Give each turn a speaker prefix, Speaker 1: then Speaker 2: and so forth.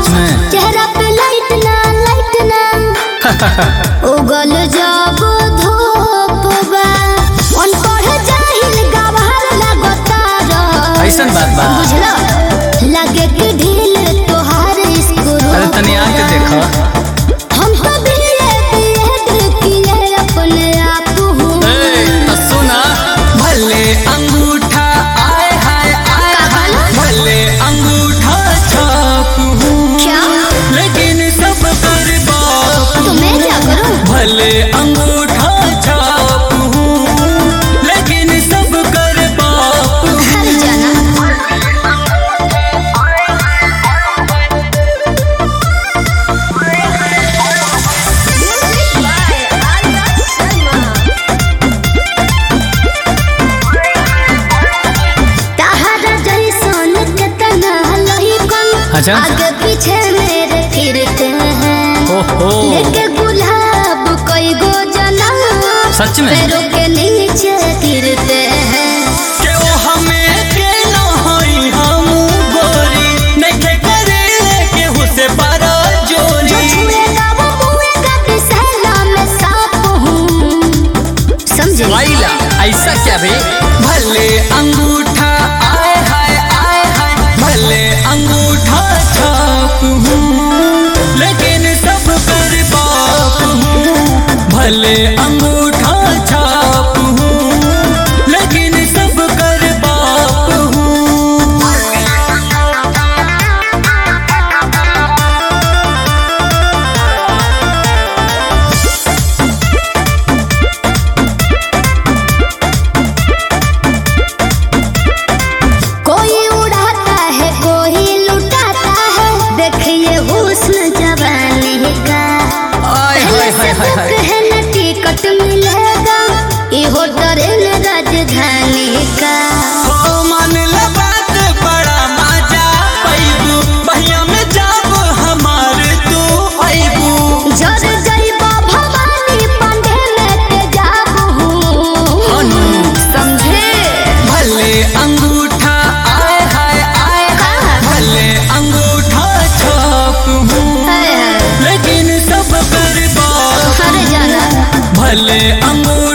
Speaker 1: सच में
Speaker 2: चेहरा पे लाइट ना उगल जब धूपबा उन पढ़ जाहिल गवार लगता
Speaker 1: ऐसन बात बा
Speaker 2: बुझला लगे कि ढील तोहार स्कूल
Speaker 1: अरे तनी आके देखो
Speaker 2: हम तो किए अपने आप हूँ
Speaker 1: तो सुना भले अंगूठा आए हाय भले अंगूठा छाप हूँ
Speaker 2: क्या
Speaker 1: लेकिन सब कर बाप
Speaker 2: तो मैं क्या करूँ
Speaker 1: भले अंगूठा छाप हूँ लेकिन सब कर बाप
Speaker 2: घर जाना
Speaker 1: अच्छा
Speaker 2: आगे पीछे मेरे फिरते हैं
Speaker 1: ओहो
Speaker 2: लेके गुलाब कई गो जना
Speaker 1: सच में
Speaker 2: पैरों के नीचे गिरते हैं
Speaker 1: के वो हमें के न होई हम गोरी नहीं करे के हुसे बारा जोरी
Speaker 2: जो छुएगा वो मुएगा बिसहला में सांप हूँ समझे
Speaker 1: आइला ऐसा क्या बे भले अंगूठा आए हाय भले अंगूठा छाप हूँ लेकिन सब कर बाप हूँ भले अंगूठा छाप हूँ लेकिन सब कर बाप हूँ
Speaker 2: कोई उड़ाता है कोई लुटाता है देखिए हुस्न जवानी का
Speaker 1: आय हाय हाय हाय हाय
Speaker 2: है न टिकट मिलेगा इहो ट्रेन राजधानी का
Speaker 1: ओ मन बात बड़ा मजा पैबू भैया में जाब हमार तू पैबू
Speaker 2: जर जइबा भवानी पंडे में के जाबू समझे
Speaker 1: भले अंगूठा आए हाय भले अंगूठा छाप हूँ लेकिन सब कर बाप
Speaker 2: अरे जाना
Speaker 1: भले अंगूठा